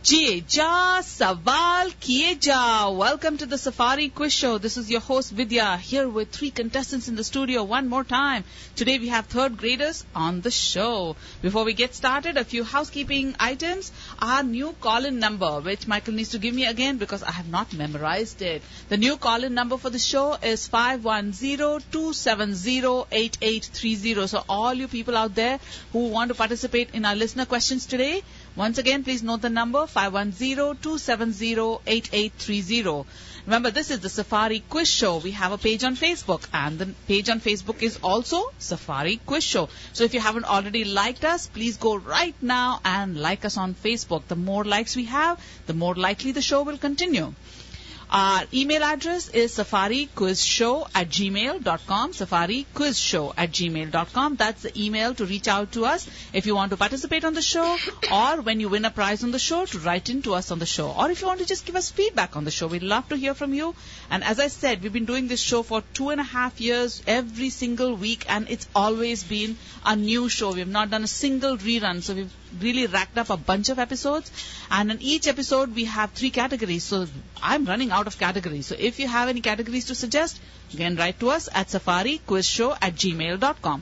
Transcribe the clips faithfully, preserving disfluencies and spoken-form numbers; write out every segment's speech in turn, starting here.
Jiye ja, sawal kiye ja. Welcome to the Safari Quiz Show. This is your host Vidya, here with three contestants in the studio one more time. Today we have third graders on the show. Before we get started, a few housekeeping items. Our new call-in number, which Michael needs to give me again because I have not memorized it. The new call-in number for the show is five one zero, two seven zero, eight eight three zero. So all you people out there who want to participate in our listener questions today, once again, please note the number five one zero, two seven zero, eight eight three zero. Remember, this is the Safari Quiz Show. We have a page on Facebook, and the page on Facebook is also Safari Quiz Show. So if you haven't already liked us, please go right now and like us on Facebook. The more likes we have, the more likely the show will continue. Our email address is safariquizshow at gmail dot com. Safariquizshow at gmail dot com. That's the email to reach out to us if you want to participate on the show, or when you win a prize on the show, to write in to us on the show. Or if you want to just give us feedback on the show, we'd love to hear from you. And as I said, we've been doing this show for two and a half years, every single week, and it's always been a new show. We have not done a single rerun, so we've really racked up a bunch of episodes. And in each episode, we have three categories. So I'm running out of categories. So if you have any categories to suggest, again, write to us at safariquizshow at gmail dot com.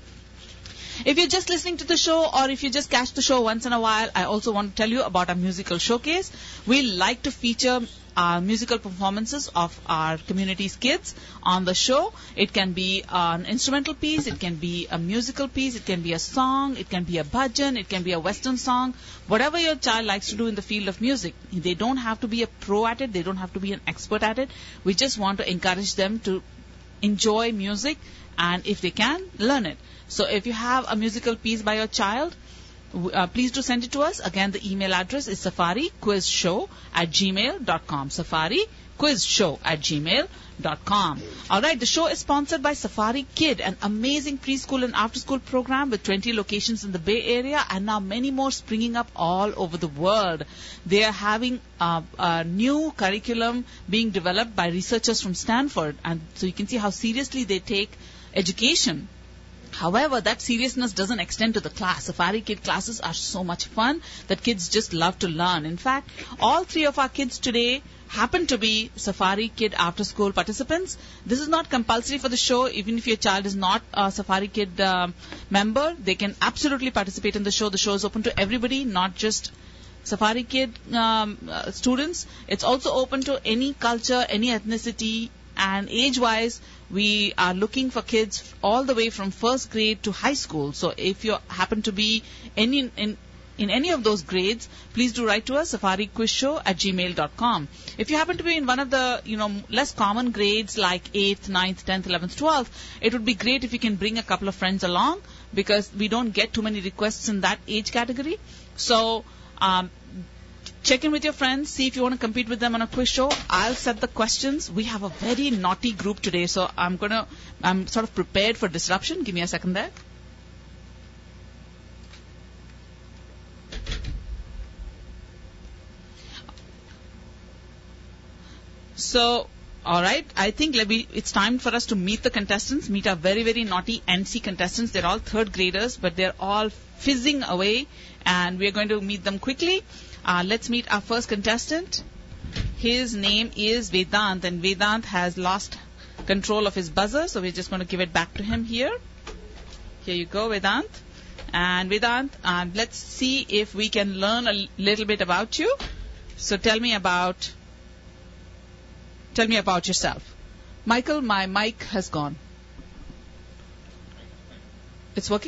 If you're just listening to the show, or if you just catch the show once in a while, I also want to tell you about our musical showcase. We like to feature our musical performances of our community's kids on the show. It can be an instrumental piece, it can be a musical piece, it can be a song, it can be a bhajan, it can be a western song. Whatever your child likes to do in the field of music, they don't have to be a pro at it, they don't have to be an expert at it. We just want to encourage them to enjoy music, and if they can, learn it. So if you have a musical piece by your child, Uh, please do send it to us. Again, the email address is safariquizshow at gmail dot com. Safariquizshow at gmail dot com. All right, the show is sponsored by Safari Kid, an amazing preschool and after-school program with twenty locations in the Bay Area, and now many more springing up all over the world. They are having uh, a new curriculum being developed by researchers from Stanford, and so you can see how seriously they take education. However, that seriousness doesn't extend to the class. Safari Kid classes are so much fun that kids just love to learn. In fact, all three of our kids today happen to be Safari Kid after-school participants. This is not compulsory for the show. Even if your child is not a Safari Kid uh, member, they can absolutely participate in the show. The show is open to everybody, not just Safari Kid um, uh, students. It's also open to any culture, any ethnicity, and age-wise, we are looking for kids all the way from first grade to high school. So if you happen to be any in in any of those grades, please do write to us, safariquizshow at gmail dot com. If you happen to be in one of the, you know, less common grades like eighth, ninth, tenth, eleventh, twelfth, it would be great if you can bring a couple of friends along, because we don't get too many requests in that age category. So um, check in with your friends, see if you want to compete with them on a quiz show. I'll set the questions. We have a very naughty group today, so I'm gonna, I'm sort of prepared for disruption. Give me a second there. So, all right, I think let me, it's time for us to meet the contestants, meet our very, very naughty N C contestants. They're all third graders, but they're all fizzing away, and we're going to meet them quickly. Uh, let's meet our first contestant. His name is Vedant, and Vedant has lost control of his buzzer, so we're just going to give it back to him here. Here you go, Vedant. And Vedant, uh, let's see if we can learn a little bit about you. So tell me about, tell me about yourself. Michael, my mic has gone. It's working?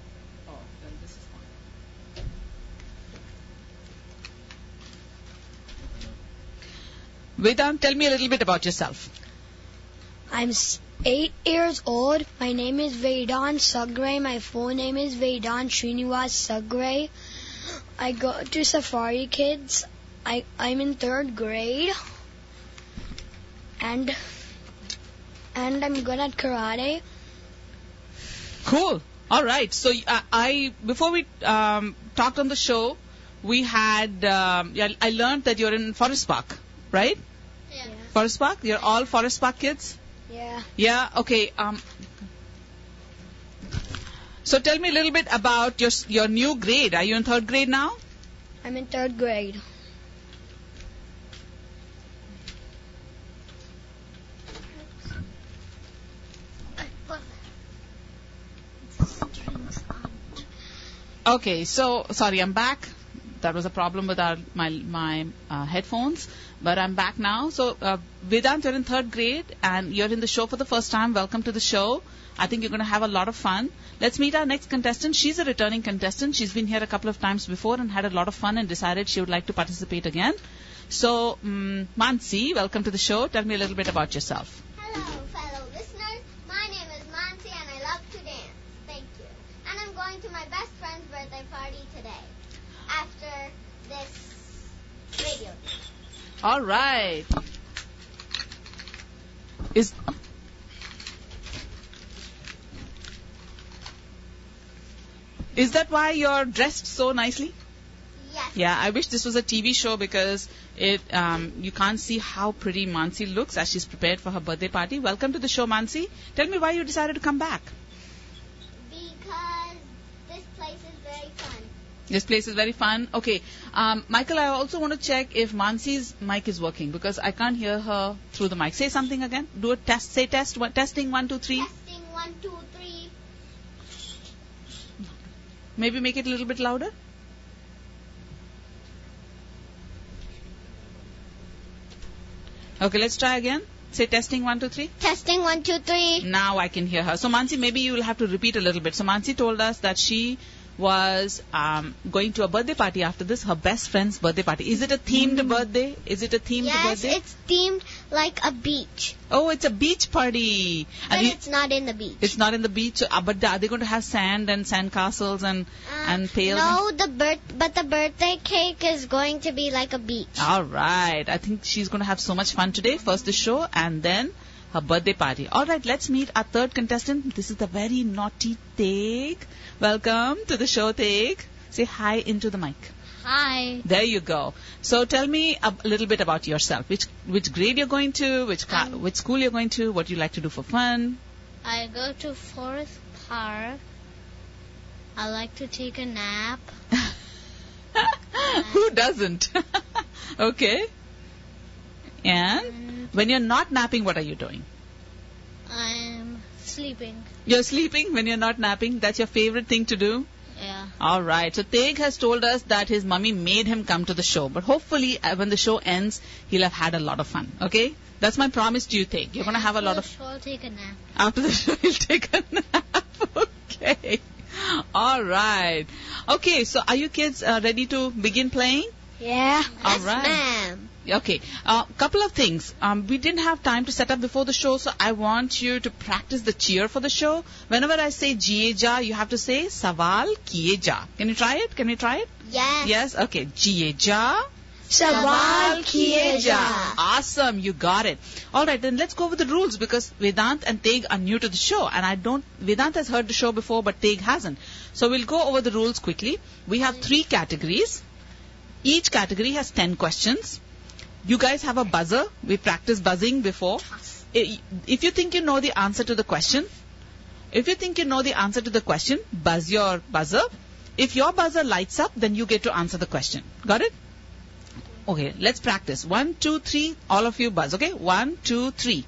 Vedant, tell me a little bit about yourself. I'm eight years old. My name is Vedant Sagre. My full name is Vedant Srinivas Sagre. I go to Safari Kids. I, I'm in third grade. And and I'm good at karate. Cool. All right. So uh, I before we um, talked on the show, we had um, yeah, I learned that you're in Forest Park, right? Yeah. Forest Park? You're all Forest Park kids? Yeah. Yeah. Okay. Um. So tell me a little bit about your your new grade. Are you in third grade now? I'm in third grade. Okay, so sorry, I'm back. That was a problem with our my my uh, headphones, but I'm back now. So uh, Vedant, you're in third grade and you're in the show for the first time. Welcome to the show. I think you're going to have a lot of fun. Let's meet our next contestant. She's a returning contestant. She's been here a couple of times before and had a lot of fun and decided she would like to participate again. So, um, Mansi, welcome to the show. Tell me a little bit about yourself. Hello, fellow listeners. My name is Mansi and I love to dance. Thank you. And I'm going to my best friend's birthday party today after this radio. All right. Is Is that why you're dressed so nicely? Yes. Yeah, I wish this was a T V show because it um, you can't see how pretty Mansi looks as she's prepared for her birthday party. Welcome to the show, Mansi. Tell me why you decided to come back. Because this place is very fun. This place is very fun. Okay, um, Michael, I also want to check if Mansi's mic is working because I can't hear her through the mic. Say something again. Do a test. Say test. One, testing. One, two, three. Testing one, two, three. Maybe make it a little bit louder. Okay, let's try again. Say testing one, two, three. Testing one, two, three. Now I can hear her. So Mansi, maybe you will have to repeat a little bit. So Mansi told us that she was um, going to a birthday party after this, her best friend's birthday party. Is it a themed mm. birthday? Is it a themed yes, birthday? Yes, it's themed like a beach. Oh, it's a beach party. But and it's not in the beach. It's not in the beach. Uh, but are they going to have sand and sand castles and uh, and pails? No, and... the birth, but the birthday cake is going to be like a beach. All right. I think she's going to have so much fun today. First the show and then her birthday party. All right, let's meet our third contestant. This is the very naughty Teg. Welcome to the show, Teg. Say hi into the mic. Hi. There you go. So tell me a little bit about yourself. Which which grade you're going to, which ca- um, which school you're going to, what you like to do for fun. I go to Forest Park. I like to take a nap. Who doesn't? Okay. And, and when you're not napping, what are you doing? I'm sleeping. You're sleeping when you're not napping? That's your favorite thing to do? Yeah. All right. So Teg has told us that his mummy made him come to the show. But hopefully, uh, when the show ends, he'll have had a lot of fun. Okay? That's my promise to you, Teg. You're going to have a lot of... After the show, I'll take a nap. After the show, he'll take a nap. Okay. All right. Okay. So are you kids uh, ready to begin playing? Yeah. All yes, right. ma'am. Okay. A uh, couple of things. Um, we didn't have time to set up before the show, so I want you to practice the cheer for the show. Whenever I say jiye ja, you have to say sawal kiye ja. Can you try it? Can you try it? Yes. Yes? Okay. Jiye ja. Sawal kiye ja. Awesome. You got it. All right. Then let's go over the rules because Vedant and Teg are new to the show. And I don't... Vedant has heard the show before, but Teg hasn't. So we'll go over the rules quickly. We have three categories. Each category has ten questions. You guys have a buzzer. We practiced buzzing before. If you think you know the answer to the question, if you think you know the answer to the question, buzz your buzzer. If your buzzer lights up, then you get to answer the question. Got it? Okay, let's practice. One, two, three. All of you buzz. Okay? One, two, three.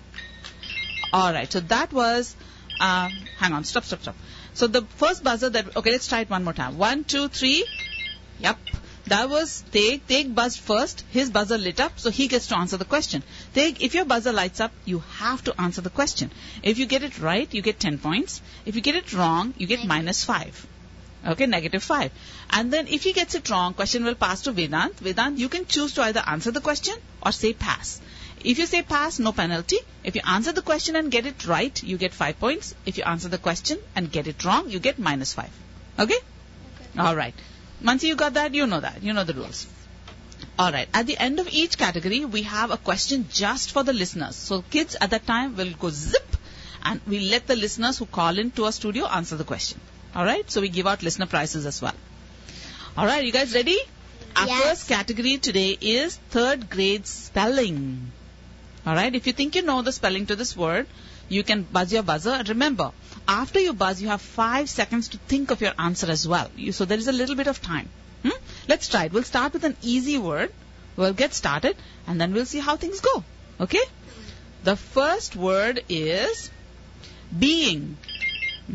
All right. So that was... Uh, hang on. Stop, stop, stop. So the first buzzer that... Okay, let's try it one more time. One, two, three. Yep. That was Teg. Teg buzzed first. His buzzer lit up, so he gets to answer the question. Teg, if your buzzer lights up, you have to answer the question. If you get it right, you get ten points. If you get it wrong, you get minus five. Okay, negative five. And then if he gets it wrong, question will pass to Vedant. Vedant, you can choose to either answer the question or say pass. If you say pass, no penalty. If you answer the question and get it right, you get five points. If you answer the question and get it wrong, you get minus five. Okay? Okay. All right. Mansi, you got that? You know that. You know the rules. All right. At the end of each category, we have a question just for the listeners. So kids at that time will go zip and we let the listeners who call in to our studio answer the question. All right. So we give out listener prizes as well. All right. You guys ready? Our yes. first category today is third grade spelling. All right. If you think you know the spelling to this word, you can buzz your buzzer. Remember, after you buzz, you have five seconds to think of your answer as well. You, so there is a little bit of time. Hmm? Let's try it. We'll start with an easy word. We'll get started and then we'll see how things go. Okay? The first word is being. Mm-hmm.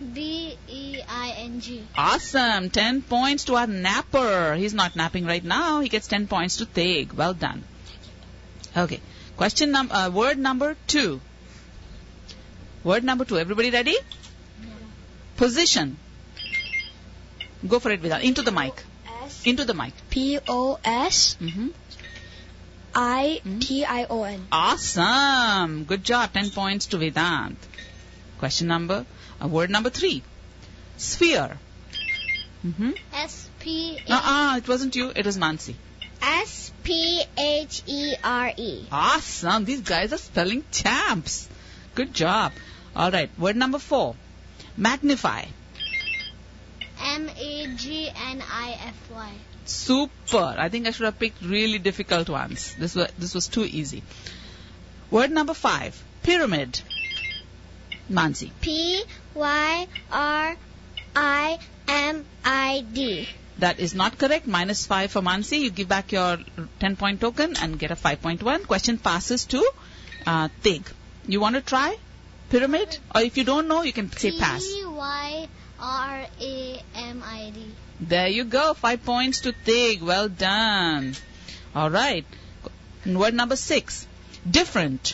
B E I N G. Awesome. ten points to our napper. He's not napping right now. He gets ten points to Teg. Well done. Okay. Question num- uh, word number two. Word number two. Everybody ready? Position. Go for it, Vidal. Into the mic. S Into the mic. P O S Mm-hmm. I T I O N. Awesome. Good job. ten points to Vedant. Question number, uh, word number three. Sphere. Mm-hmm. S P Uh-uh, it wasn't you. It was Mansi. S P H E R E. Awesome. These guys are spelling champs. Good job. All right. Word number four. Magnify. M A G N I F Y. Super. I think I should have picked really difficult ones. This was, this was too easy. Word number five. Pyramid. Mansi. P Y R I M I D. That is not correct. Minus five for Mansi. You give back your ten point token and get a five point one. Question passes to uh, Teg. You want to try pyramid? Or if you don't know, you can say pass. P Y R A M I D. There you go. Five points to Teg. Well done. All right. Word number six. Different.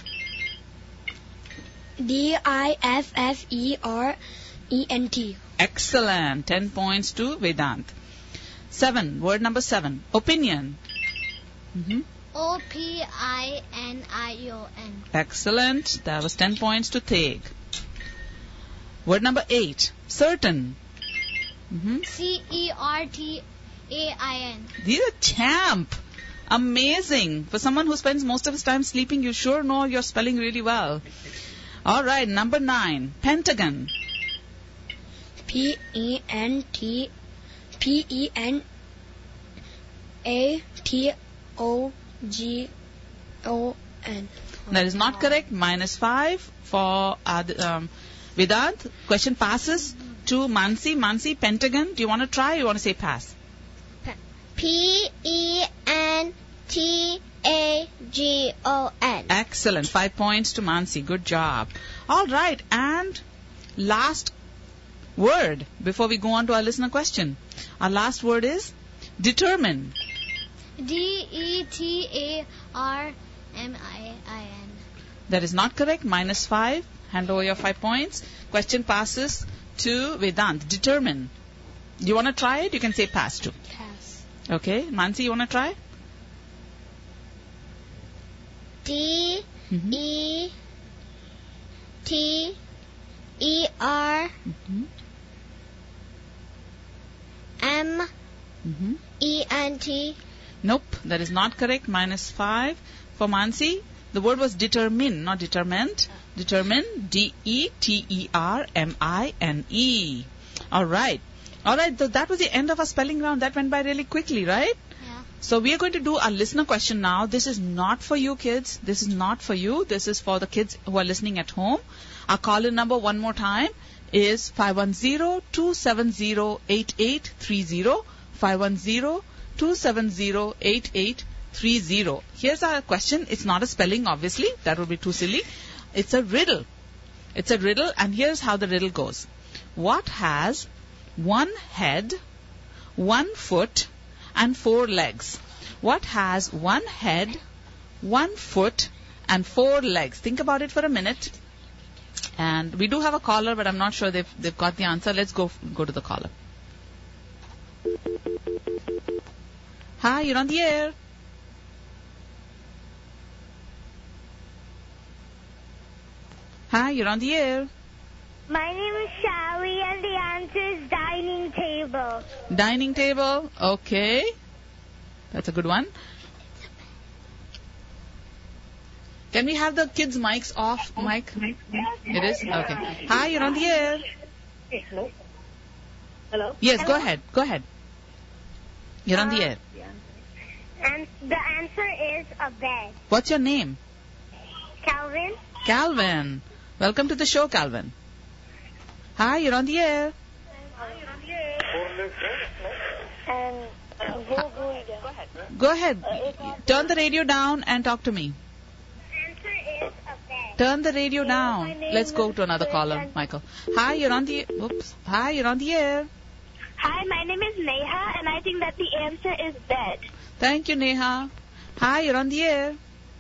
D I F F E R E N T. Excellent. Ten points to Vedant. Seven. Word number seven. Opinion. Mm-hmm. O P I N I O N. Excellent. That was ten points to Teg. Word number eight. Certain. Mm-hmm. C E R T A I N. These are champ. Amazing. For someone who spends most of his time sleeping, you sure know you're spelling really well. All right. Number nine. Pentagon. P E N T P E N A T O G O N. That is not correct. Minus five for Ad, um, Vedant. Question passes to Mansi. Mansi, Pentagon. Do you want to try or you want to say pass? P E N T A G O N. Excellent. Five points to Mansi. Good job. All right. And last word before we go on to our listener question. Our last word is determine. D E T A R M I I N. That is not correct. Minus five. Hand over your five points. Question passes to Vedant. Determine. Do you want to try it? You can say pass too. Pass. Okay. Mansi, you want to try? D Mm-hmm. E T E R Mm-hmm. M Mm-hmm. E N T. Nope. That is not correct. Minus five. For Mansi, the word was determine, not determined. Determine. D E T E R M I N E. All right. All right. So that was the end of our spelling round. That went by really quickly, right? Yeah. So we are going to do our listener question now. This is not for you kids. This is not for you. This is for the kids who are listening at home. Our call-in number one more time is five one zero, two seven zero, eight eight three zero. five one zero, two seven zero, eight eight three zero. Here's our question. It's not a spelling, obviously. That would be too silly. It's a riddle. It's a riddle, and here's how the riddle goes. What has one head, one foot, and four legs? What has one head, one foot, and four legs? Think about it for a minute. And we do have a caller, but I'm not sure they've, they've got the answer. Let's go go to the caller. Hi, you're on the air. Hi, you're on the air. My name is Shali and the answer is dining table. Dining table. Okay. That's a good one. Can we have the kids' mics off, Mike? It is? Okay. Hi, you're on the air. Hello? Hello? Yes, go ahead. Go ahead. You're on the air. And the answer is a bed. What's your name? Calvin? Calvin. Welcome to the show, Calvin. Hi, you're on the air. And go, go ahead. Go ahead. Turn the radio down and talk to me. The answer is a bed. Turn the radio Hello, down. my name Let's go is to another Chris caller, and- Michael. Hi, you're on the... Oops. Hi, you're on the air. Hi, my name is Neha, and I think that the answer is bed. Thank you, Neha. Hi, you're on the air.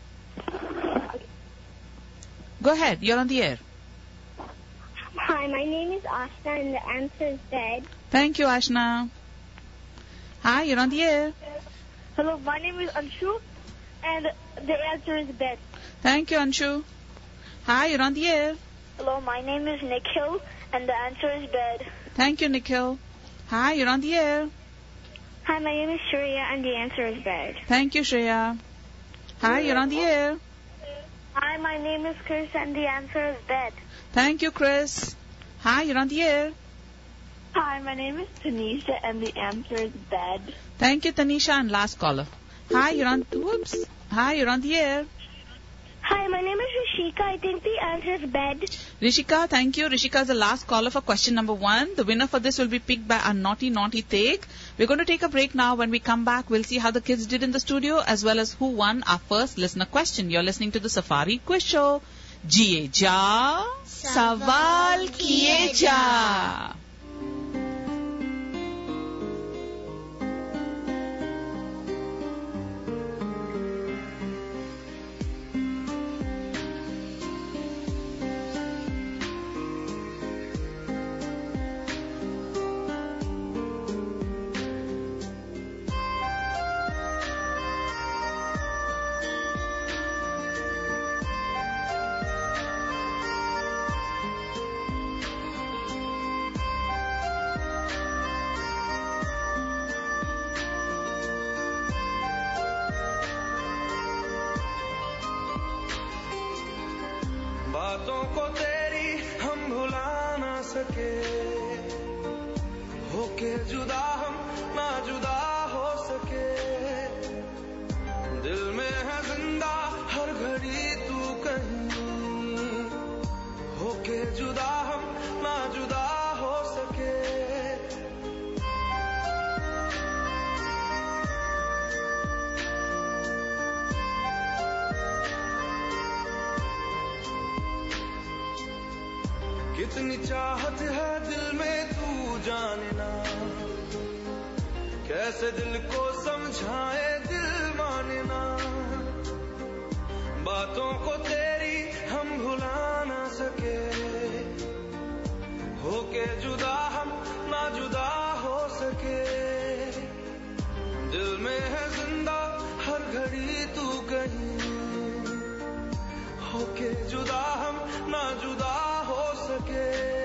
Go ahead, you're on the air. Hi, my name is Ashna, and the answer is bed. Thank you, Ashna. Hi, you're on the air. Hello, my name is Anshu, and the answer is bed. Thank you, Anshu. Hi, you're on the air. Hello, my name is Nikhil, and the answer is bed. Thank you, Nikhil. Hi, you're on the air. Hi, my name is Shreya, and the answer is bed. Thank you, Shreya. Hi, you're on the air. Hi, my name is Chris, and the answer is bed. Thank you, Chris. Hi, you're on the air. Hi, my name is Tanisha, and the answer is bed. Thank you, Tanisha. And last caller. Hi, you're on... Whoops. Hi, you're on the air. Hi, my name is Rishika. I think the answer is bed. Rishika, thank you. Rishika is the last caller for question number one. The winner for this will be picked by our naughty, naughty take. We're going to take a break now. When we come back, we'll see how the kids did in the studio as well as who won our first listener question. You're listening to the Safari Quiz Show. Jiye ja, sawal kiye ja. बातों को तेरी हम भुला ना सके होके जुदा हम ना जुदा हो सके दिल में है जिंदा हर घड़ी तू कहीं होके जुदा हम ना जुदा हो सके कितनी चाहत है दिल में तू जाने ना कैसे दिल को समझाए दिल माने ना बातों को तेरी हम भुला ना सके होके जुदा हम ना जुदा हो सके दिल में है जिंदा हर घड़ी तू कहीं होके जुदा हम ना जुदा हो सके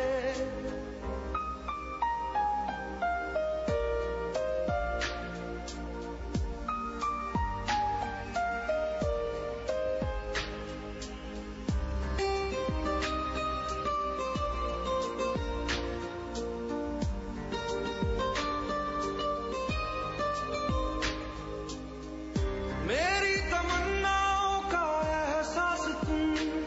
मेरी तमन्नाओं का एहसास तुम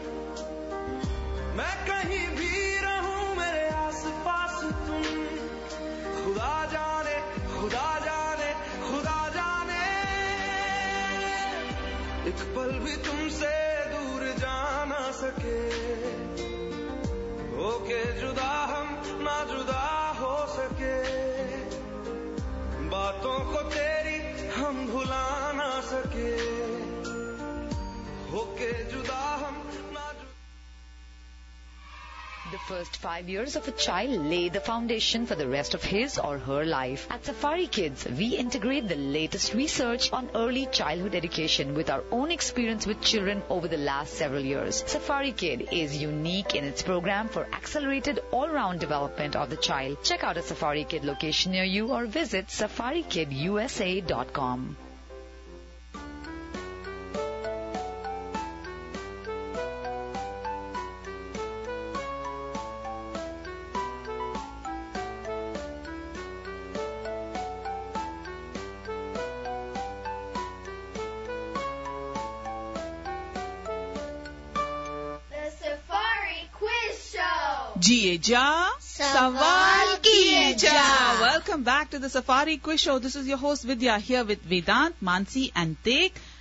मैं कहीं भी रहूं मेरे आस पास तुम खुदा जाने खुदा जाने खुदा जाने एक पल भी तुमसे दूर जा ना सके होके जुदा हम ना जुदा हो सके बातों को तेरी हम भुला ना सके होके जुदा हम ना जुदा The first five years of a child lay the foundation for the rest of his or her life. At Safari Kids, we integrate the latest research on early childhood education with our own experience with children over the last several years. Safari Kid is unique in its program for accelerated all-round development of the child. Check out a Safari Kid location near you or visit safari kid u s a dot com. The Safari Quiz Show. Jiye ja, sawal kiye ja. Welcome back to the Safari Quiz Show. This is your host Vidya here with Vedant, Mansi and Tek.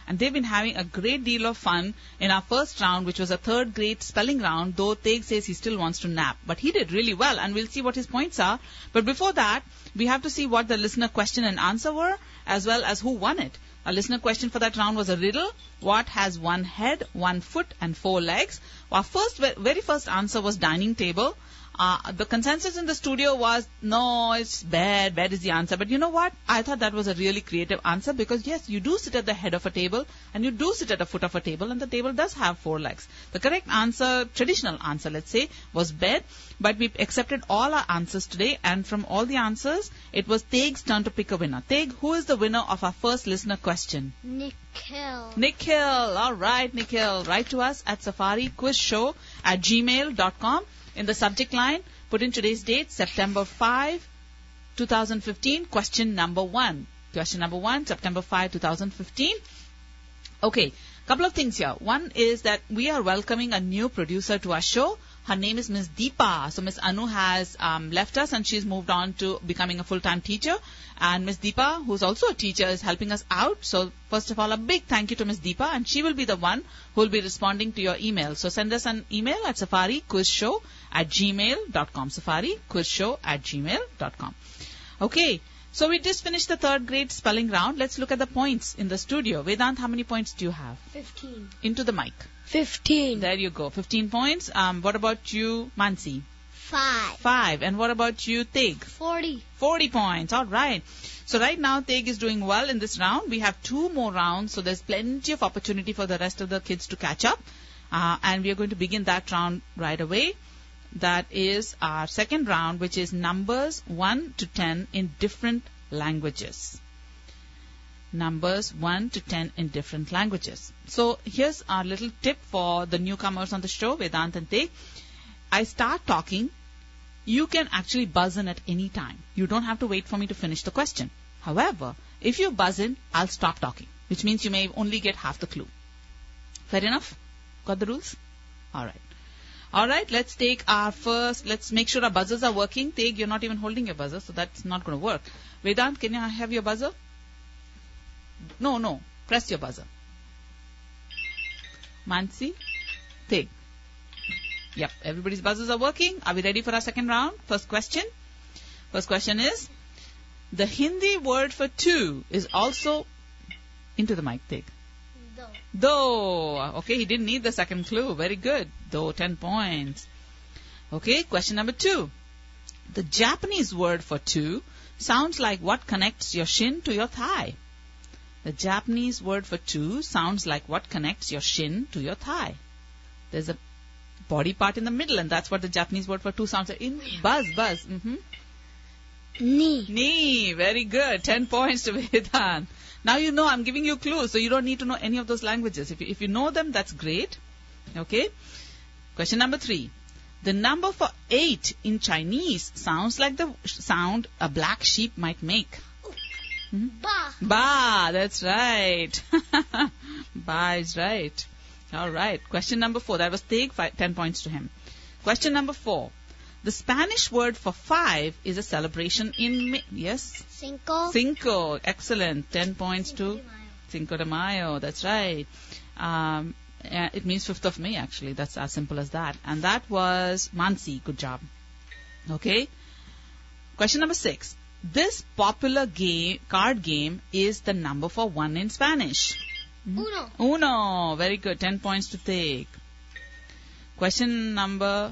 And they've been having a great deal of fun in our first round, which was a third grade spelling round, though Teg says he still wants to nap. But he did really well, and we'll see what his points are. But before that, we have to see what the listener question and answer were, as well as who won it. A listener question for that round was a riddle. What has one head, one foot, and four legs? Our first, very first answer was dining table. Uh, the consensus in the studio was, no, it's bed. Bed is the answer. But you know what? I thought that was a really creative answer because, yes, you do sit at the head of a table and you do sit at the foot of a table, and the table does have four legs. The correct answer, traditional answer, let's say, was bed. But we accepted all our answers today, and from all the answers, it was Teg's turn to pick a winner. Teg, who is the winner of our first listener question? Nikhil. Nikhil. All right, Nikhil. Write to us at safari quiz show at gmail dot com. In the subject line, put in today's date, September fifth, twenty fifteen, question number one. Question number one, September fifth, twenty fifteen. Okay, couple of things here. One is that we are welcoming a new producer to our show. Her name is Miss Deepa. So Miss Anu has um, left us and she's moved on to becoming a full-time teacher. And Miss Deepa, who's also a teacher, is helping us out. So first of all, a big thank you to Miss Deepa, and she will be the one who will be responding to your email. So send us an email at safari quiz show at gmail dot com. safari quiz show at gmail dot com. Okay, so we just finished the third grade spelling round. Let's look at the points in the studio. Vedant, how many points do you have? Fifteen. Into the mic. Fifteen. There you go. Fifteen points. Um, what about you, Mansi? Five. Five. And what about you, Teg? Forty. Forty points. All right. So right now, Teg is doing well in this round. We have two more rounds, so there's plenty of opportunity for the rest of the kids to catch up. Uh, and we are going to begin that round right away. That is our second round, which is numbers one to ten in different languages. Numbers one to ten in different languages. So here's our little tip for the newcomers on the show, Vedant and Teg. I start talking, you can actually buzz in at any time. You don't have to wait for me to finish the question. However, if you buzz in, I'll stop talking, which means you may only get half the clue. Fair enough? Got the rules? All right. All right, let's take our first, let's make sure our buzzers are working. Teg, you're not even holding your buzzer, so that's not going to work. Vedant, can you have your buzzer? No, no. Press your buzzer. Mansi, Teg. Yep, everybody's buzzers are working. Are we ready for our second round? First question. First question is, the Hindi word for two is also, into the mic, Teg. Do. Though. Okay, he didn't need the second clue. Very good. Though, ten points. Okay, question number two. The Japanese word for two sounds like what connects your shin to your thigh. The Japanese word for two sounds like what connects your shin to your thigh. There's a body part in the middle, and that's what the Japanese word for two sounds like. In buzz, buzz. Mm-hmm. Knee. Knee. Very good. Ten points to Vedant. Now you know I'm giving you clues, so you don't need to know any of those languages. If you, if you know them, that's great. Okay. Question number three. The number for eight in Chinese sounds like the sound a black sheep might make. Mm-hmm. Ba. Ba, that's right. Ba is right. All right. Question number four. That was Teg, five, ten points to him. Question number four. The Spanish word for five is a celebration in May. Yes? Cinco. Cinco. Excellent. Ten points to Cinco de Mayo. That's right. Um, uh, it means fifth of May, actually. That's as simple as that. And that was Mansi. Good job. Okay. Question number six. This popular game, card game is the number for one in Spanish. Mm-hmm. Uno. Uno. Very good. Ten points to take. Question number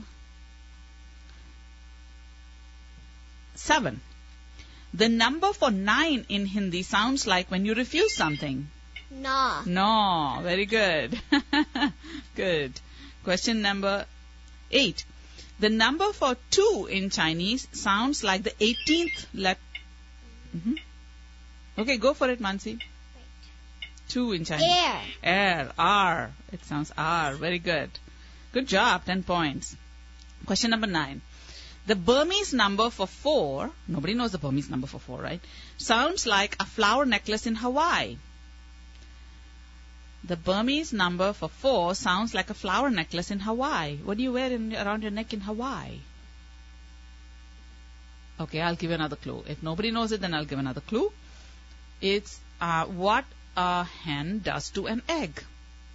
seven. The number for nine in Hindi sounds like when you refuse something. No. No. Very good. Good. Question number eight. The number for two in Chinese sounds like the eighteenth letter. Mm-hmm. Okay, go for it, Mansi. Two in Chinese. Air. Air. R. It sounds R. Very good. Good job. Ten points. Question number nine. The Burmese number for four, nobody knows the Burmese number for four, right? Sounds like a flower necklace in Hawaii. The Burmese number for four sounds like a flower necklace in Hawaii. What do you wear in, around your neck in Hawaii? Okay, I'll give you another clue. If nobody knows it, then I'll give another clue. It's uh, what a hen does to an egg?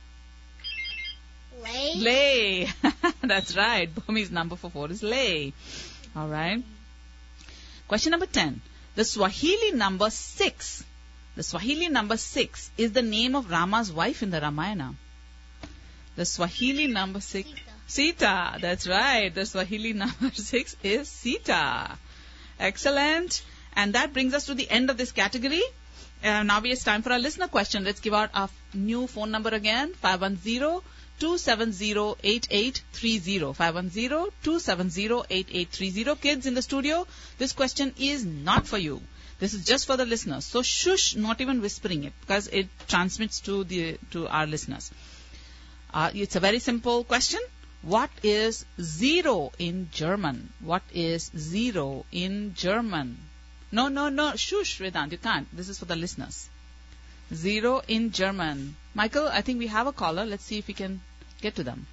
Lay. Lay. That's right. Burmese number for four is lay. All right. Question number ten. The Swahili number six. The Swahili number six is the name of Rama's wife in the Ramayana. The Swahili number six. Sita. Sita. That's right. The Swahili number six is Sita. Excellent. And that brings us to the end of this category. Uh, now it's time for our listener question. Let's give out our new phone number again. five one zero, two seven zero, eight eight three zero. five one zero, two seven zero, eight eight three zero. Kids in the studio, this question is not for you. This is just for the listeners. So shush, not even whispering it, because it transmits to the to our listeners. Uh, it's a very simple question. What is zero in German? What is zero in German? No, no, no. Shush, Vedant, you can't. This is for the listeners. Zero in German. Michael, I think we have a caller. Let's see if we can get to them.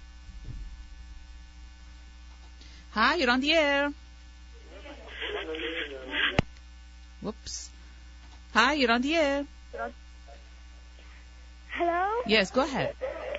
Hi, you're on the air. Whoops. Hi, you're on the air. Hello? Yes, go ahead.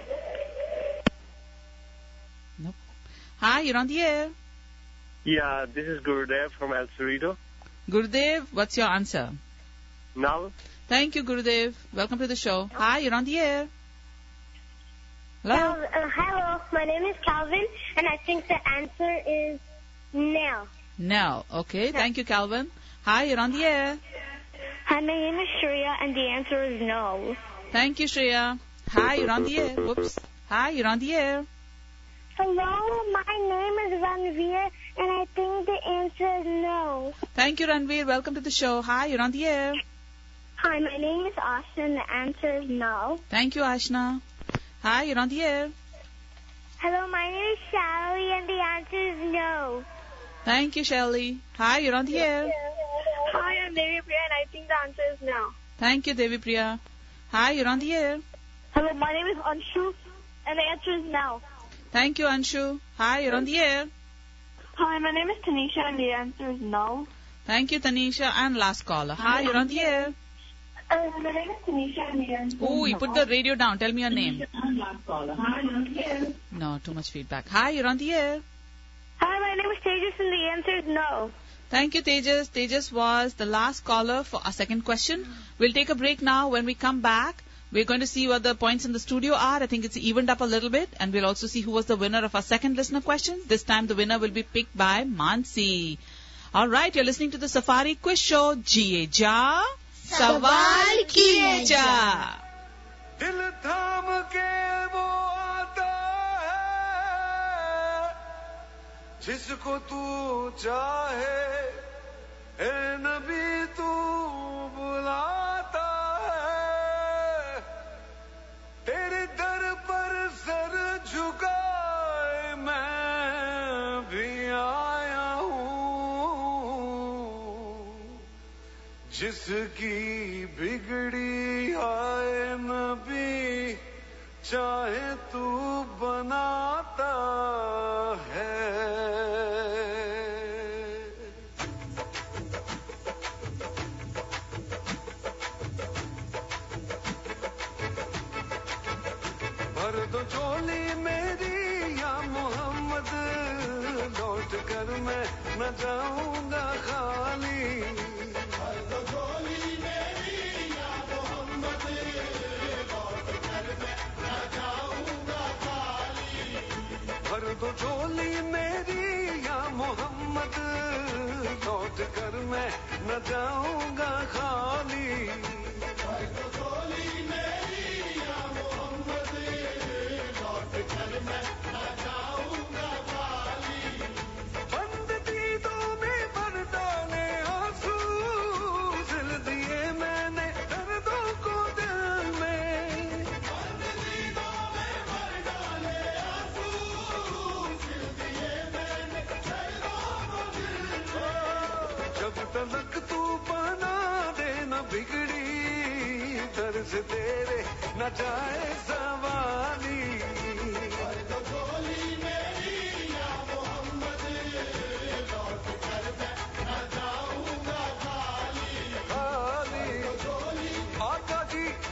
Nope. Hi, you're on the air. Yeah, this is Gurudev from El Cerrito. Gurudev, what's your answer? Null. Thank you, Gurudev. Welcome to the show. Hi, you're on the air. Hello? Cal- uh, hello, my name is Calvin, and I think the answer is Nell. No. Okay, thank you, Calvin. Hi, you're on the air. Hi, my name is Shreya, and the answer is no. Thank you, Shreya. Hi, you're on the air. Whoops. Hi, you're on the air. Hello, my name is Ranveer, and I think the answer is no. Thank you, Ranveer. Welcome to the show. Hi, you're on the air. Hi, my name is Ashna, and the answer is no. Thank you, Ashna. Hi, you're on the air. Hello, my name is Shelly, and the answer is no. Thank you, Shelly. Hi, you're on the air. Hi, I'm Devi Priya, and I think the answer is no. Thank you, Devi Priya. Hi, you're on the air. Hello, my name is Anshu, and the answer is no. Thank you, Anshu. Hi, you're on the air. Hi, my name is Tanisha, and the answer is no. Thank you, Tanisha. And last caller. Hi, you're on the air. Uh, my name is Tanisha, and the answer Oh, is you no. put the radio down. Tell me your name. Hi, you're on the air. No, too much feedback. Hi, you're on the air. Hi, my name is Tejas, and the answer is no. Thank you, Tejas. Tejas was the last caller for our second question. We'll take a break now. When we come back, we're going to see what the points in the studio are. I think it's evened up a little bit. And we'll also see who was the winner of our second listener question. This time the winner will be picked by Mansi. All right, you're listening to the Safari Quiz Show. Jiye ja, sawal kiye ja. दिल थाम के वो आता है जिसको तू चाहे ए नबी तू बुलाता है तेरे दर पर सर झुकाए मैं भी आया हूँ जिसकी बिगड़ी आए नबी चाहे तू बनाता है भर दो झोली मेरी या मोहम्मद लौट कर मैं न जाऊंगा खाली भर दो झोली मेरी या मोहम्मद लौट कर मैं न जाऊंगा खाली भर दो झोली मेरी या मोहम्मद लौट कर मैं न जाऊंगा खाली भर दो झोली मेरी या मोहम्मद लौट कर मैं न जाऊंगा खाली बंद दीदों में भर डाले आंसू सिल दिए मैंने दर्दों को दिल में बंद दीदों में भर डाले आंसू सिल दिए मैंने दर्दों को दिल में जब तलक तू बना दे न बिगड़ी दर्द तेरे न जाए सवाली तो झोली मेरी या मोहम्मद लौट कर मैं न जाऊंगा खाली खाली आका जी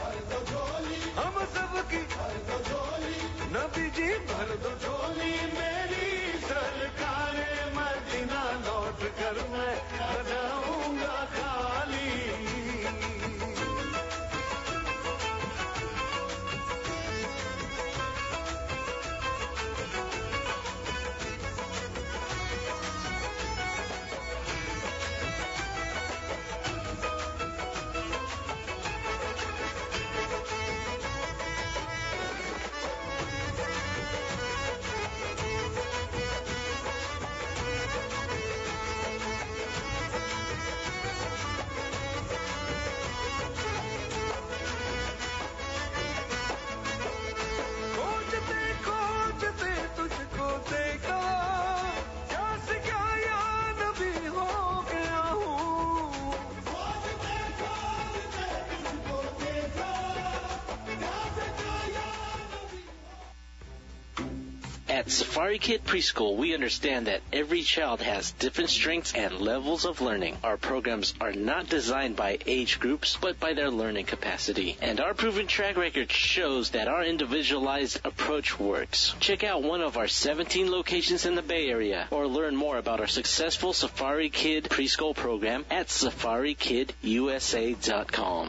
At Safari Kid Preschool, we understand that every child has different strengths and levels of learning. Our programs are not designed by age groups, but by their learning capacity. And our proven track record shows that our individualized approach works. Check out one of our seventeen locations in the Bay Area, or learn more about our successful Safari Kid Preschool program at safari kid u s a dot com.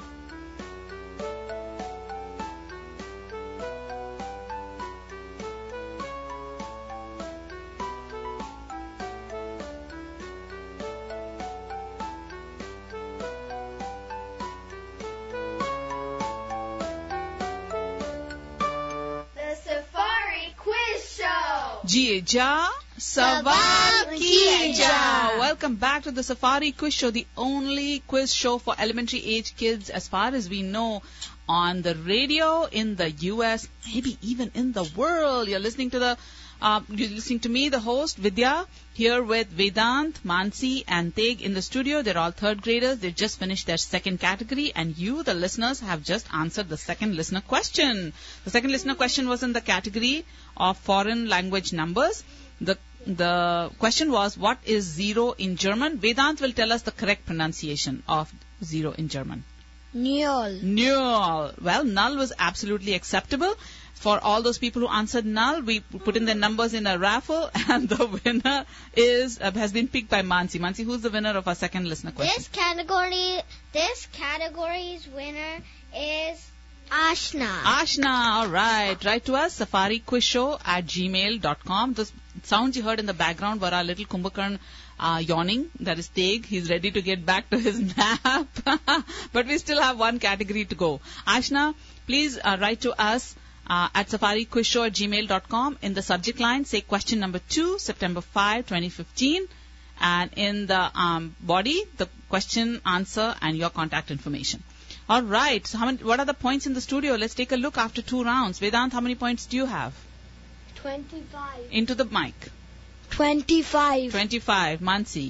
Jiye ja, sawal kiye ja. Welcome back to the Safari Quiz Show, the only quiz show for elementary age kids as far as we know on the radio in the U S, maybe even in the world. You're listening to the Uh, you're listening to me, the host, Vidya, here with Vedant, Mansi, and Teg in the studio. They're all third graders. They've just finished their second category, and you, the listeners, have just answered the second listener question. The second listener question was in the category of foreign language numbers. The the question was, what is zero in German? Vedant will tell us the correct pronunciation of zero in German. Null. Null. Well, null was absolutely acceptable. For all those people who answered null, we put in their numbers in a raffle, and the winner is uh, has been picked by Mansi. Mansi, who's the winner of our second listener question? This category, this category's winner is Ashna. Ashna, all right. Write to us, safariquizshow at gmail dot com. The sounds you heard in the background were our little Kumbhakarn uh, yawning. That is Teg. He's ready to get back to his nap. But we still have one category to go. Ashna, please uh, write to us Uh, at safariquizshow at gmail dot com. In the subject line, say question number two, September fifth, twenty fifteen. And in the um, body, the question, answer, and your contact information. All right. So how many, what are the points in the studio? Let's take a look after two rounds. Vedant, how many points do you have? twenty-five. Into the mic. twenty-five. twenty-five. Mansi.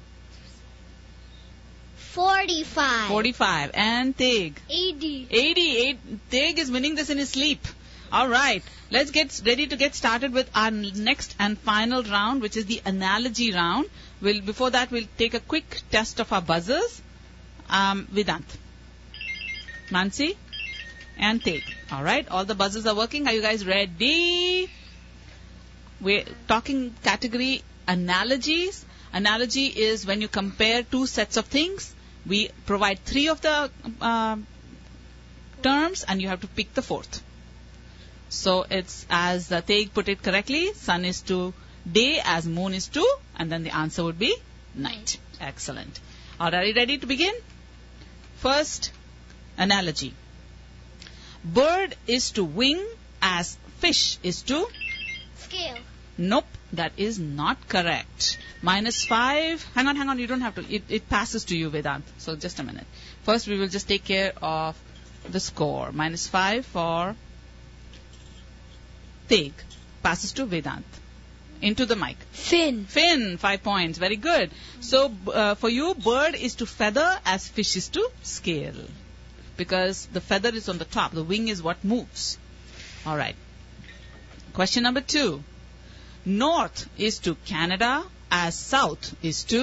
forty-five. forty-five. And Teg. eighty. eighty. Eight. Teg is winning this in his sleep. All right. Let's get ready to get started with our next and final round, which is the analogy round. We'll, before that, we'll take a quick test of our buzzers. Um, Vedant, Mansi, and Teg. All right. All the buzzers are working. Are you guys ready? We're talking category analogies. Analogy is when you compare two sets of things. We provide three of the uh, terms, and you have to pick the fourth. So it's, as the Teg put it correctly, sun is to day as moon is to, and then the answer would be night. Excellent. All right, are you ready to begin? First analogy. Bird is to wing as fish is to Scale. Nope, that is not correct. Minus five. Hang on, hang on. You don't have to. It, it passes to you, Vedant. So just a minute. First, we will just take care of the score. Minus five for Teg. Passes to Vedant. Into the mic. Fin. Fin. Five points. Very good. So uh, for you, bird is to feather as fish is to scale. Because the feather is on the top. The wing is what moves. All right. Question number two. North is to Canada as south is to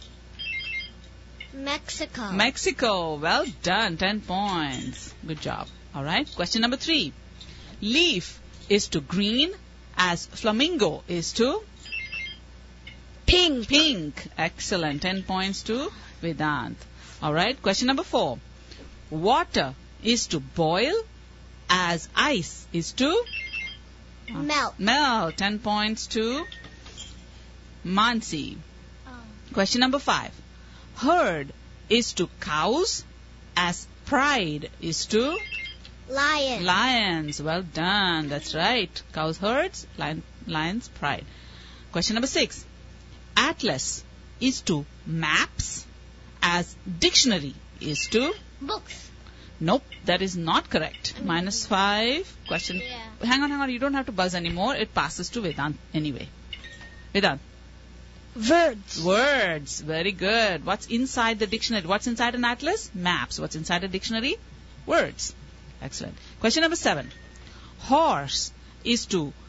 Mexico. Mexico. Well done. Ten points. Good job. All right. Question number three. Leaf is to green as flamingo is to Pink. Pink. Excellent. Ten points to Vedant. All right. Question number four. Water is to boil as ice is to Melt. Melt. Ten points to Mansi. Oh. Question number five. Herd is to cows as pride is to Lion. lions. Well done. That's right. Cows, herds, lion, lions, pride. Question number six. Atlas is to maps as dictionary is to Books. Nope, that is not correct. Minus five. Question. Yeah. Hang on, hang on. You don't have to buzz anymore. It passes to Vedant anyway. Vedant. Words. Words. Very good. What's inside the dictionary? What's inside an atlas? Maps. What's inside a dictionary? Words. Excellent. Question number seven. Horse is to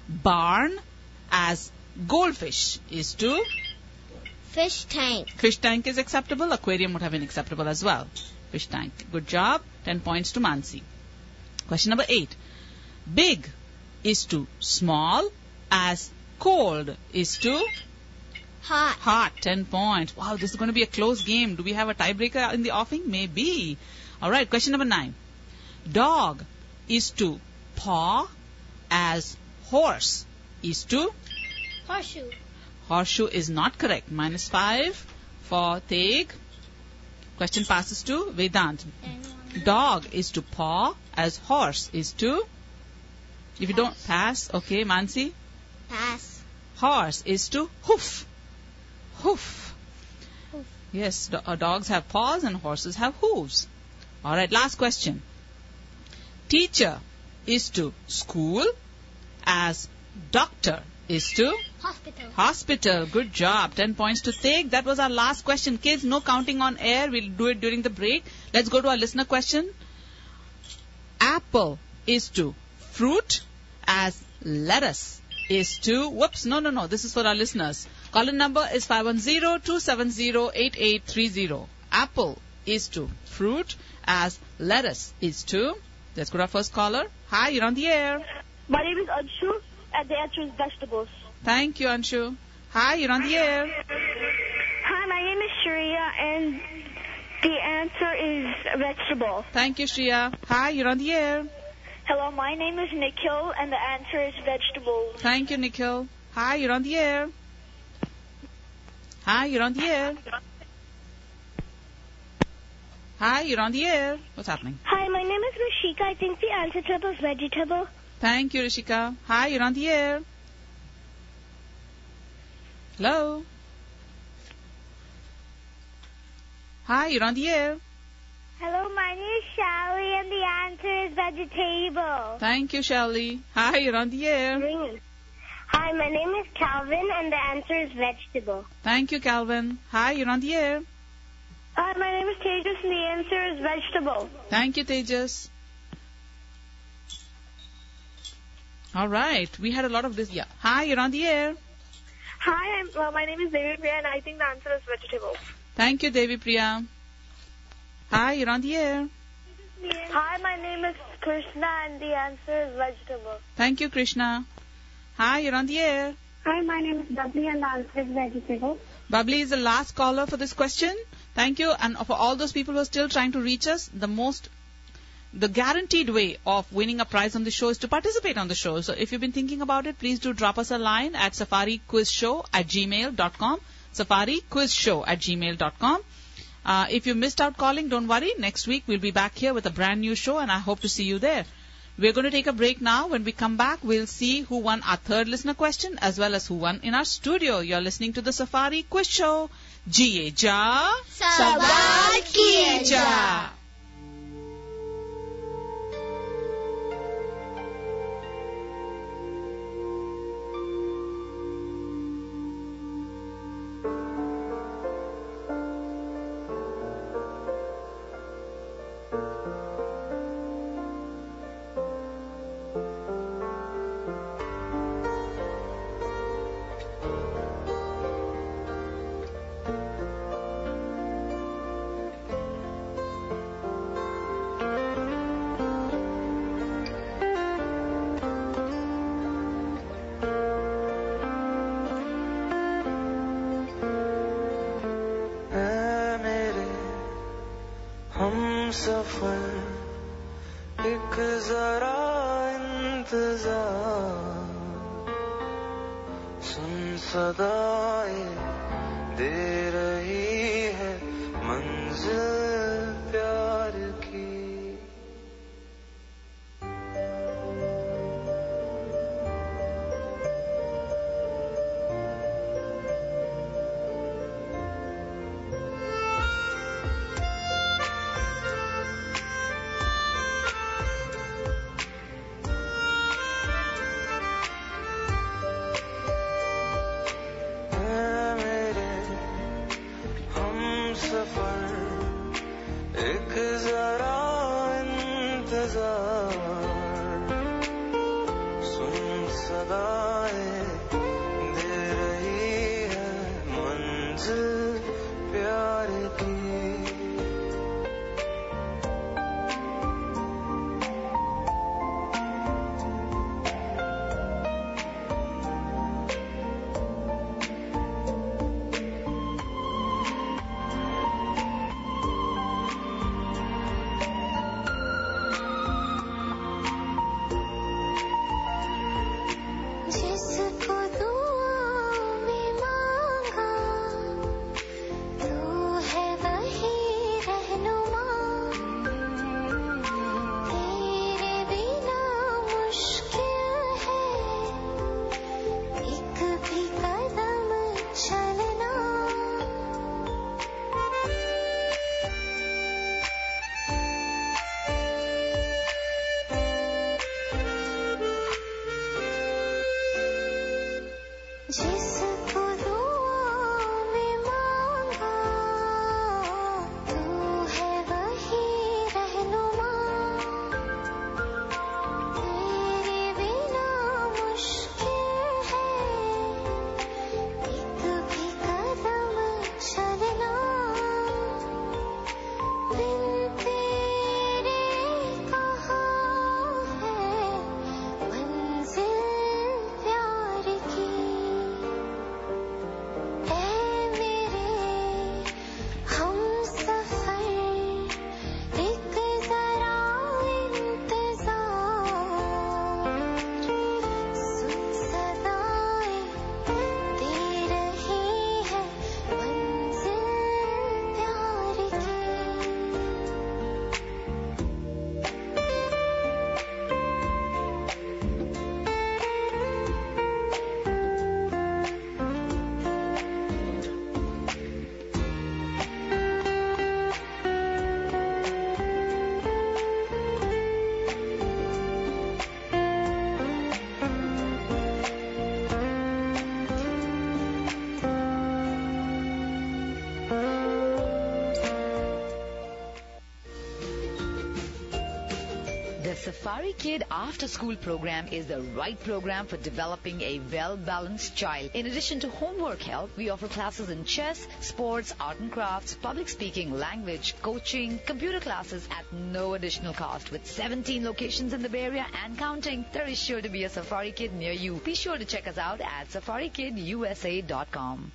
Barn as goldfish is to? Fish tank. Fish tank is acceptable. Aquarium would have been acceptable as well. Fish tank. Good job. ten points to Mansi. Question number eight. Big is to small as cold is to? Hot. Hot. ten points. Wow, this is going to be a close game. Do we have a tiebreaker in the offing? Maybe. Alright, question number nine. Dog is to paw as horse is to? Horseshoe. Horseshoe is not correct. Minus five for Teg. Question passes to Vedant. Dog is to paw as horse is to? If you don't pass, okay, Mansi? Pass. Horse is to hoof. Hoof. Hoof. Yes, do- uh, dogs have paws and horses have hooves. Alright, last question. Teacher is to school as doctor is to? Hospital. Hospital. Good job. ten points to Teg. That was our last question. Kids, no counting on air. We'll do it during the break. Let's go to our listener question. Apple is to fruit as lettuce is to? Whoops. No, no, no. This is for our listeners. Call-in number is five one zero, two seven zero, eight eight three zero. Apple is to fruit as lettuce is to? Let's go to our first caller. Hi, you're on the air. My name is Anshu, and the answer is vegetables. Thank you, Anshu. Hi, you're on the air. Hi, my name is Shreya, and the answer is vegetable. Thank you, Shreya. Hi, you're on the air. Hello, my name is Nikhil, and the answer is vegetables. Thank you, Nikhil. Hi, you're on the air. Hi, you're on the air. Hi, you're on the air. What's happening? Hi, my name is Rishika. I think the answer to is vegetable. Thank you, Rishika. Hi, you're on the air. Hello? Hi, you're on the air. Hello, my name is Shally, and the answer is vegetable. Thank you, Shelly. Hi, you're on the air. Hi, my name is Calvin, and the answer is vegetable. Thank you, Calvin. Hi, you're on the air. Hi, my name is Tejas, and the answer is vegetable. Thank you, Tejas. All right. We had a lot of this. Yeah. Hi, you're on the air. Hi, I'm, uh, my name is Devi Priya, and I think the answer is vegetable. Thank you, Devi Priya. Hi, you're on the air. Hi, my name is Krishna, and the answer is vegetable. Thank you, Krishna. Hi, you're on the air. Hi, my name is Bubbly, and the answer is vegetable. Bubbly is the last caller for this question. Thank you. And for all those people who are still trying to reach us, the most, the guaranteed way of winning a prize on the show is to participate on the show. So if you've been thinking about it, please do drop us a line at safariquizshow at gmail dot com. safariquizshow at gmail dot com. Uh, if you missed out calling, don't worry. Next week we'll be back here with a brand new show, and I hope to see you there. We're going to take a break now. When we come back, we'll see who won our third listener question as well as who won in our studio. You're listening to the Safari Quiz Show. Jiye ja, Sawal kiye ja. सफर एक जरा इंतजार सुन सदाएं दे रही है मंजिल प्यार की Safari Kid After School program is the right program for developing a well-balanced child. In addition to homework help, we offer classes in chess, sports, art and crafts, public speaking, language, coaching, computer classes at no additional cost. With seventeen locations in the Bay Area and counting, there is sure to be a Safari Kid near you. Be sure to check us out at safari kid u s a dot com.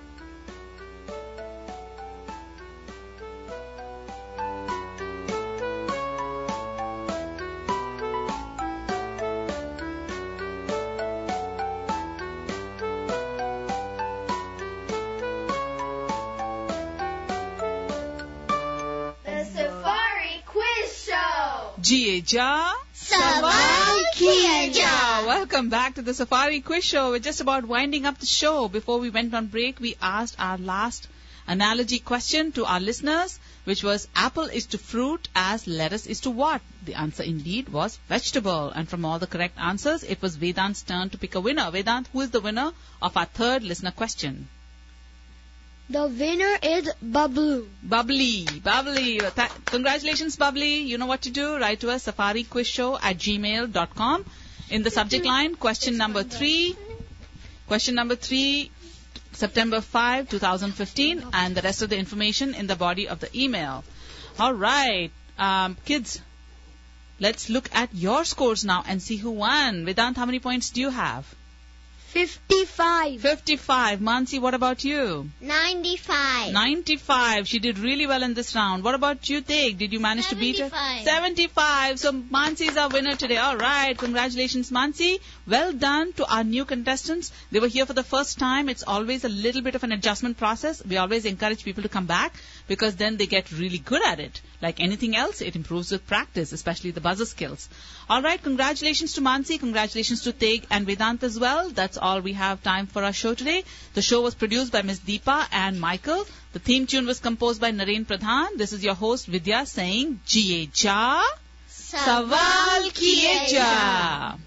Jiye Ja, Sawal Kiya Ja. Welcome back to the Safari Quiz Show. We're just about winding up the show. Before we went on break, we asked our last analogy question to our listeners, which was apple is to fruit as lettuce is to what? The answer indeed was vegetable. And from all the correct answers, it was Vedant's turn to pick a winner. Vedant, who is the winner of our third listener question? The winner is Bablu. Bubbly, bubbly. Th- congratulations, Bubbly. You know what to do. Write to us, safariquizshow at gmail dot com. In the subject line, question number three. Question number three, September fifth, twenty fifteen, and the rest of the information in the body of the email. All right, um, kids, let's look at your scores now and see who won. Vedant, how many points do you have? fifty-five. fifty-five. Mansi, what about you? ninety-five. ninety-five. She did really well in this round. What about you, Teg? Did you manage to beat her? seventy-five. seventy-five. So Mansi is our winner today. All right. Congratulations, Mansi. Well done to our new contestants. They were here for the first time. It's always a little bit of an adjustment process. We always encourage people to come back because then they get really good at it. Like anything else, it improves with practice, especially the buzzer skills. All right. Congratulations to Mansi. Congratulations to Teg and Vedant as well. That's all we have time for our show today. The show was produced by Miss Deepa and Michael. The theme tune was composed by Naren Pradhan. This is your host Vidya saying, Jiye Ja, Sawal Kiye Ja.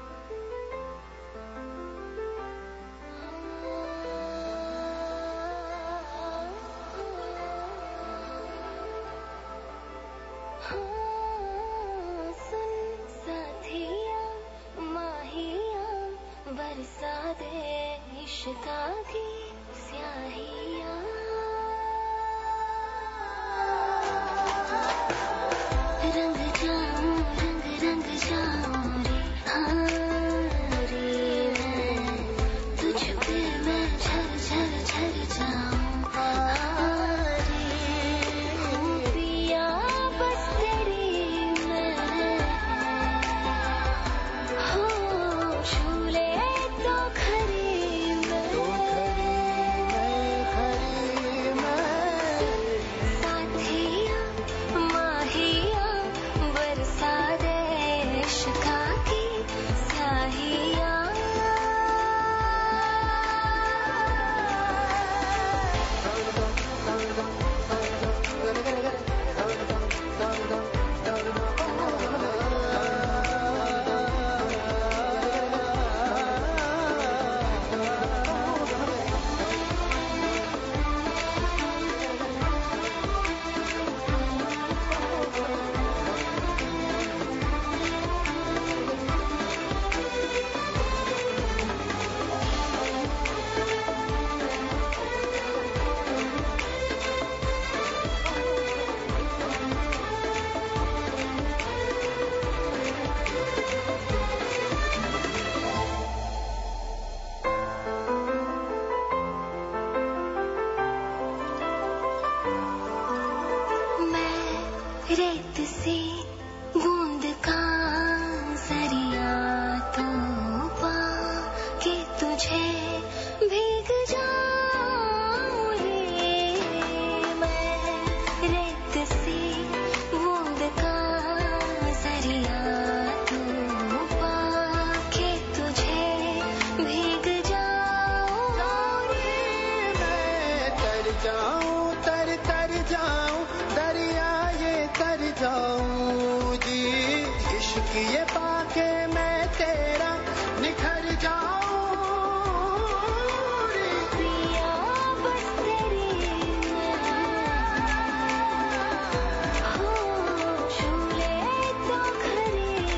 रेत सी बूंद का जरिया तो पा के तुझे भीग जाऊं रे मैं रेत सी बूंद का जरिया तो पा के तुझे भीग जाऊं रे मैं तर जाऊं तर तर जाऊं दरिया कर जाऊं जी इश्क ये पाके मैं तेरा निखर जाऊं रे पिया बस तेरी हो झूले तो खरी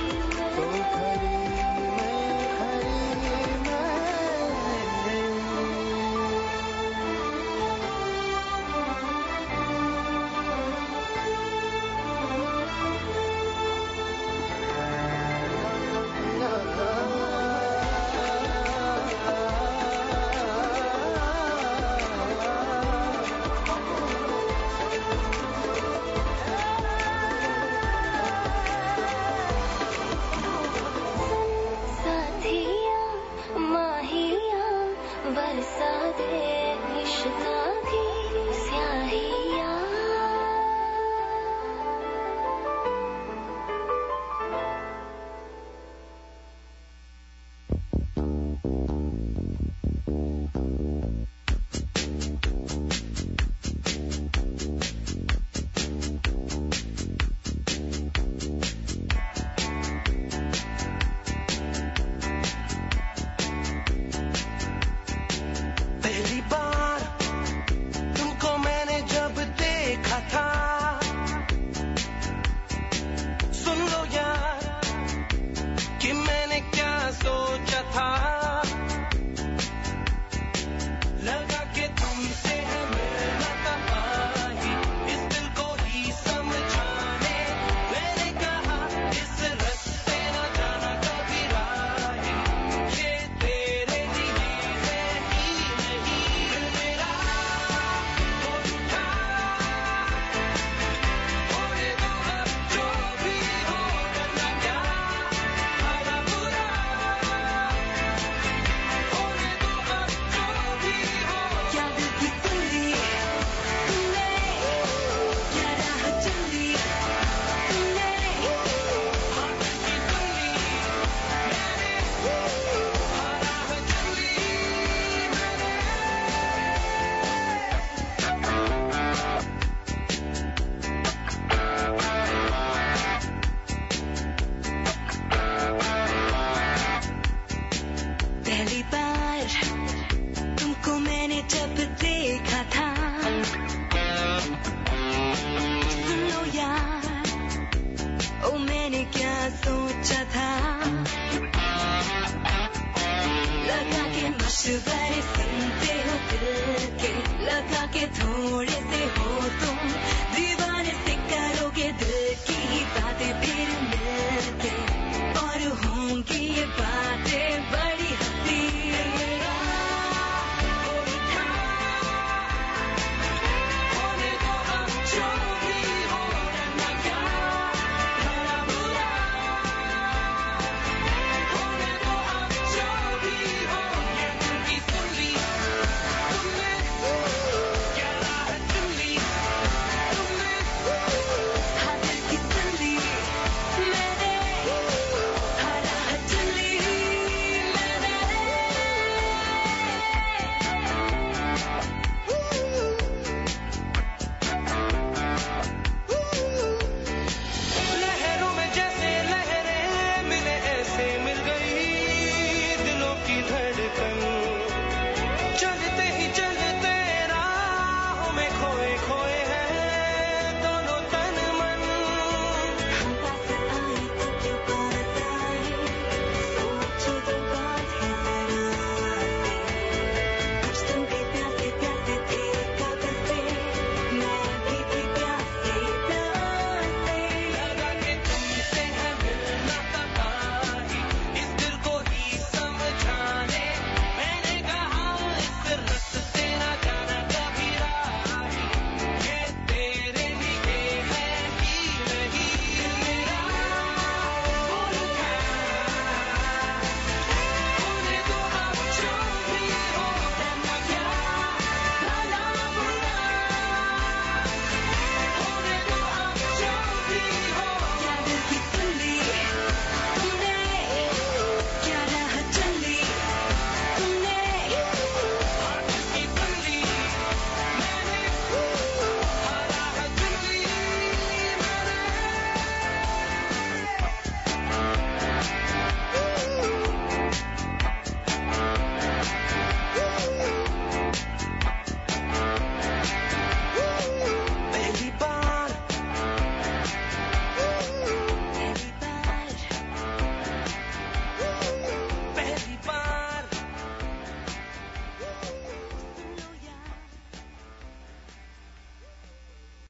जब देखा था सुन लो यार ओ मैंने क्या सोचा था लगा के मशवरे सुनते हो दिल के लगा के थोड़े